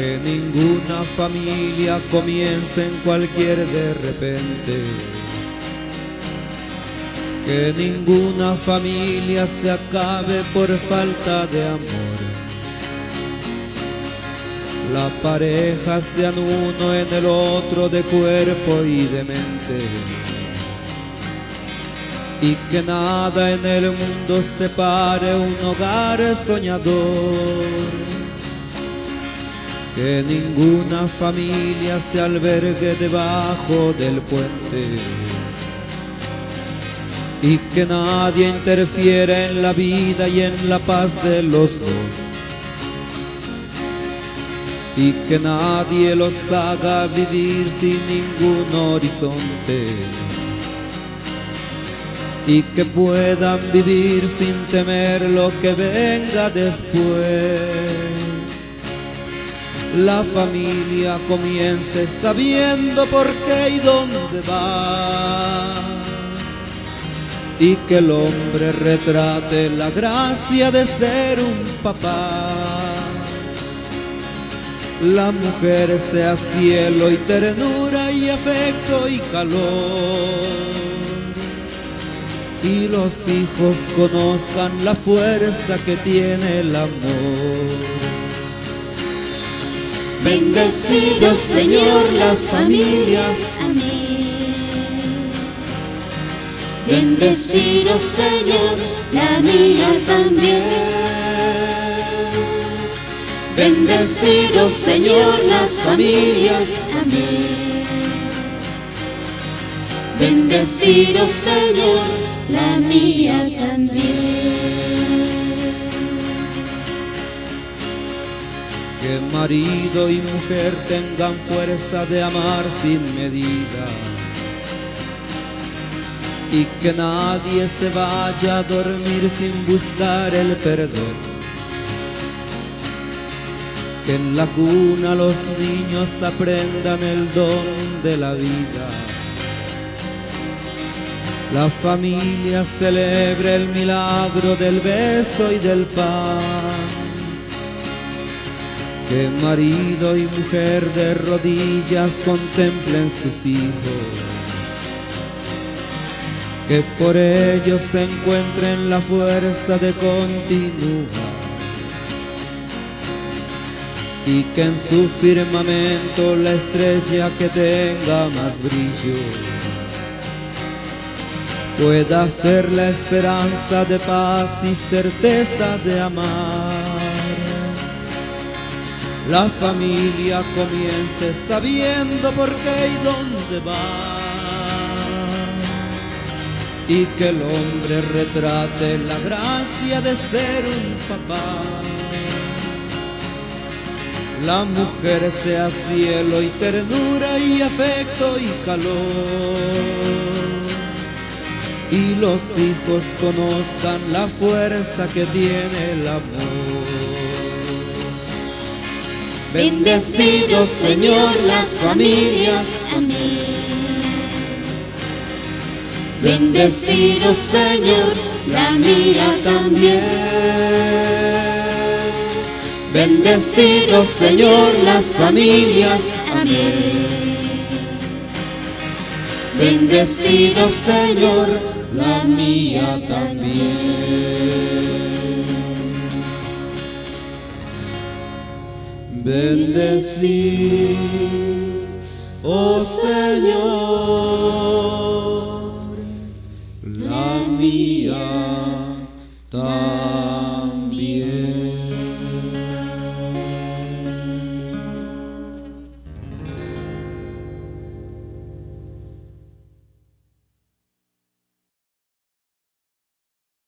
Que ninguna familia comience en cualquier de repente. Que ninguna familia se acabe por falta de amor. La pareja sean uno en el otro de cuerpo y de mente. Y que nada en el mundo separe un hogar soñador. Que ninguna familia se albergue debajo del puente. Y que nadie interfiera en la vida y en la paz de los dos. Y que nadie los haga vivir sin ningún horizonte. Y que puedan vivir sin temer lo que venga después. La familia comience sabiendo por qué y dónde va. Y que el hombre retrate la gracia de ser un papá. La mujer sea cielo y ternura y afecto y calor. Y los hijos conozcan la fuerza que tiene el amor. Bendecido Señor las familias, amén. Bendecido Señor, la mía también. Bendecido Señor las familias, amén. Bendecido Señor, la mía también. Que marido y mujer tengan fuerza de amar sin medida. Y que nadie se vaya a dormir sin buscar el perdón. Que en la cuna los niños aprendan el don de la vida. La familia celebre el milagro del beso y del pan. Que marido y mujer de rodillas contemplen sus hijos. Que por ellos se encuentren la fuerza de continuar. Y que en su firmamento la estrella que tenga más brillo pueda ser la esperanza de paz y certeza de amar. La familia comience sabiendo por qué y dónde va. Y que el hombre retrate la gracia de ser un papá. La mujer sea cielo y ternura y afecto y calor. Y los hijos conozcan la fuerza que tiene el amor. Bendecido Señor las familias, amén. Bendecido Señor, la mía también. Bendecido Señor las familias, amén. Bendecido Señor, la mía también. Bendecid, oh Señor, la mía también.